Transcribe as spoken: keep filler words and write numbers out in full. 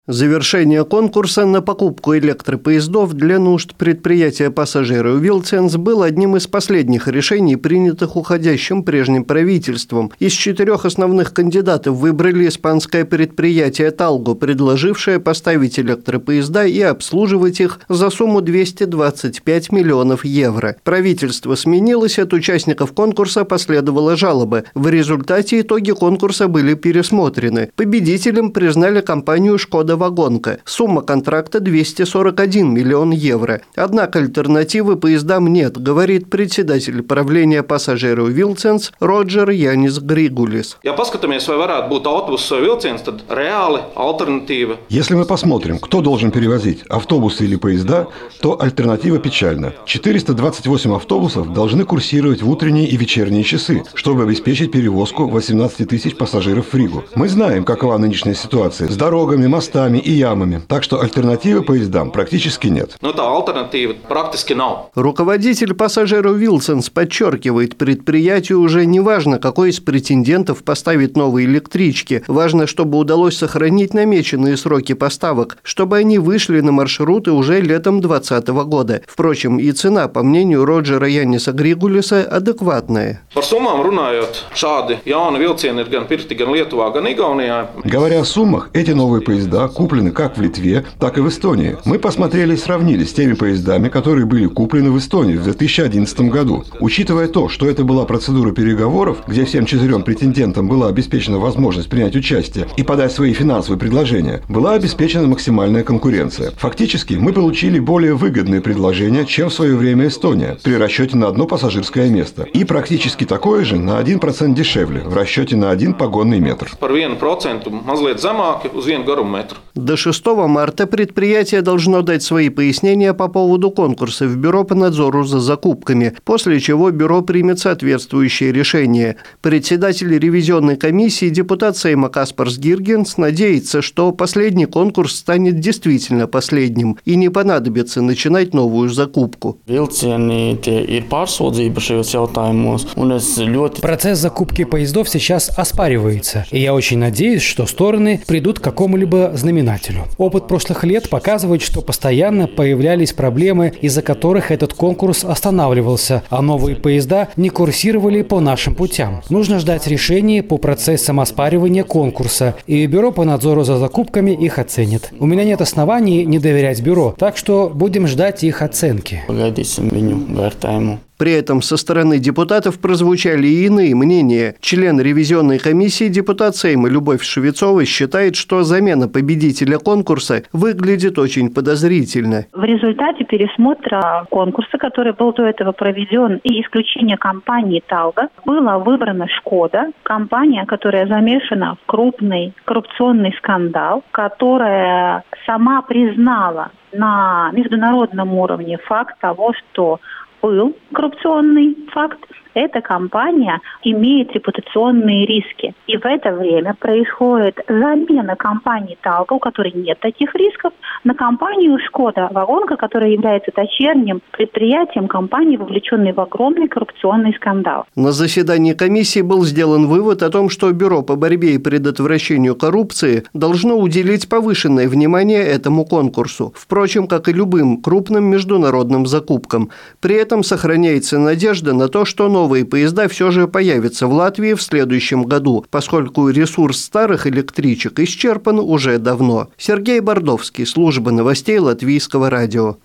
Завершение конкурса на покупку электропоездов для нужд предприятия «Пассажиры Вилценс» было одним из последних решений, принятых уходящим прежним правительством. Из четырех основных кандидатов выбрали испанское предприятие «Талго», предложившее поставить электропоезда и обслуживать их за сумму двести двадцать пять миллионов евро. Правительство сменилось, от участников конкурса последовала жалоба. В результате итоги конкурса были пересмотрены. Победителем признали компанию «Шкода Вагонка». Сумма контракта двести сорок один миллион евро. Однако альтернативы поездам нет, говорит председатель правления «Пассажиры Вилценс» Роджер Янис Григулис. Если мы посмотрим, кто должен перевозить, автобусы или поезда, то альтернатива печальна. четыреста двадцать восемь автобусов должны курсировать в утренние и вечерние часы, чтобы обеспечить перевозку восемнадцати тысяч пассажиров в Ригу. Мы знаем, какова нынешняя ситуация с дорогами, мостами и ямами. Так что альтернативы поездам практически нет. Руководитель «Пассажиров Вилценс» подчеркивает, предприятию уже не важно, какой из претендентов поставит новые электрички. Важно, чтобы удалось сохранить намеченные сроки поставок, чтобы они вышли на маршруты уже летом двадцатого года. Впрочем, и цена, по мнению Роджера Яниса Григулиса, адекватная. Говоря о суммах, эти новые поезда куплены как в Литве, так и в Эстонии. Мы посмотрели и сравнили с теми поездами, которые были куплены в Эстонии в две тысячи одиннадцатом году. Учитывая то, что это была процедура переговоров, где всем четырем претендентам была обеспечена возможность принять участие и подать свои финансовые предложения, была обеспечена максимальная конкуренция. Фактически, мы получили более выгодные предложения, чем в свое время Эстония, при расчете на одно пассажирское место. И практически такое же на один процент дешевле, в расчете на один погонный метр. До шестого марта предприятие должно дать свои пояснения по поводу конкурса в Бюро по надзору за закупками, после чего Бюро примет соответствующее решение. Председатель ревизионной комиссии, депутат Сейма Каспарс Гиргенс, надеется, что последний конкурс станет действительно последним и не понадобится начинать новую закупку. Процесс закупки поездов сейчас оспаривается, и я очень надеюсь, что стороны придут к какому-либо знаменателю. Опыт прошлых лет показывает, что постоянно появлялись проблемы, из-за которых этот конкурс останавливался, а новые поезда не курсировали по нашим путям. Нужно ждать решений по процессам оспаривания конкурса, и Бюро по надзору за закупками их оценит. У меня нет оснований не доверять бюро, так что будем ждать их оценки. При этом со стороны депутатов прозвучали и иные мнения. Член ревизионной комиссии, депутат Сейма Любовь Швецова, считает, что замена победителя конкурса выглядит очень подозрительно. В результате пересмотра конкурса, который был до этого проведен, и исключения компании «Талго», была выбрана «Шкода», компания, которая замешана в крупный коррупционный скандал, которая сама признала на международном уровне факт того, что был коррупционный факт, эта компания имеет репутационные риски. И в это время происходит замена компании «Талго», у которой нет таких рисков, на компанию «Шкода Вагонка», которая является дочерним предприятием компании, вовлеченной в огромный коррупционный скандал. На заседании комиссии был сделан вывод о том, что Бюро по борьбе и предотвращению коррупции должно уделить повышенное внимание этому конкурсу, впрочем, как и любым крупным международным закупкам. При этом сохраняется надежда на то, что новые поезда все же появятся в Латвии в следующем году, поскольку ресурс старых электричек исчерпан уже давно. Сергей Бордовский, служба новостей Латвийского радио.